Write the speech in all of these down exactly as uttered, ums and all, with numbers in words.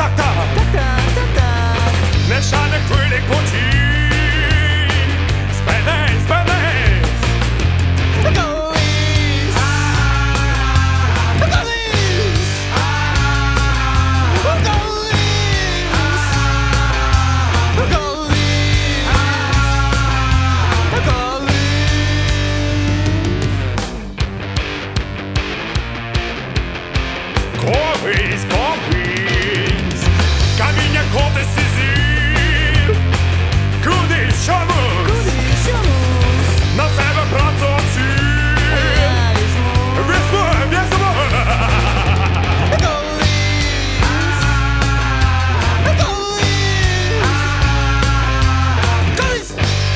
так-так, так-так, так-так. не шане хвилі потік. Спинись, спинись. Колись, колись, колись, Колись, колись, каміння коти сізів. Куди чомусь, куди чомусь на себе працювати. я візьму. Візьму, візьму. Колись, колись, колись,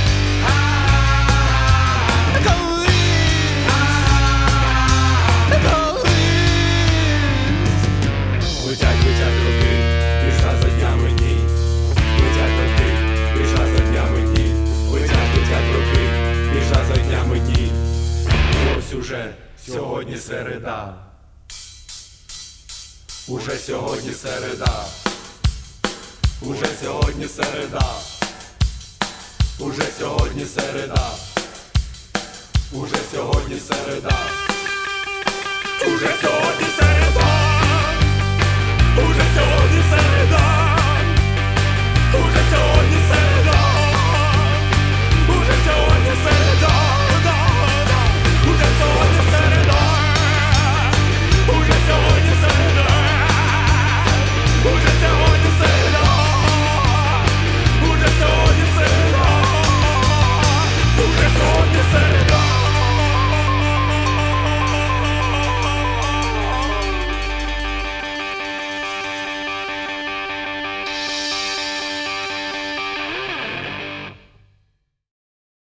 Летять, летять роки, пішла за днями дні. Летять роки, пішла за днями дні. Летять, летять роки, пішла за днями дні. Ось уже сьогодні середа. Уже сьогодні середа. Уже сьогодні середа. Уже сьогодні середа. Уже сьогодні середа. Уже сьогодні середа.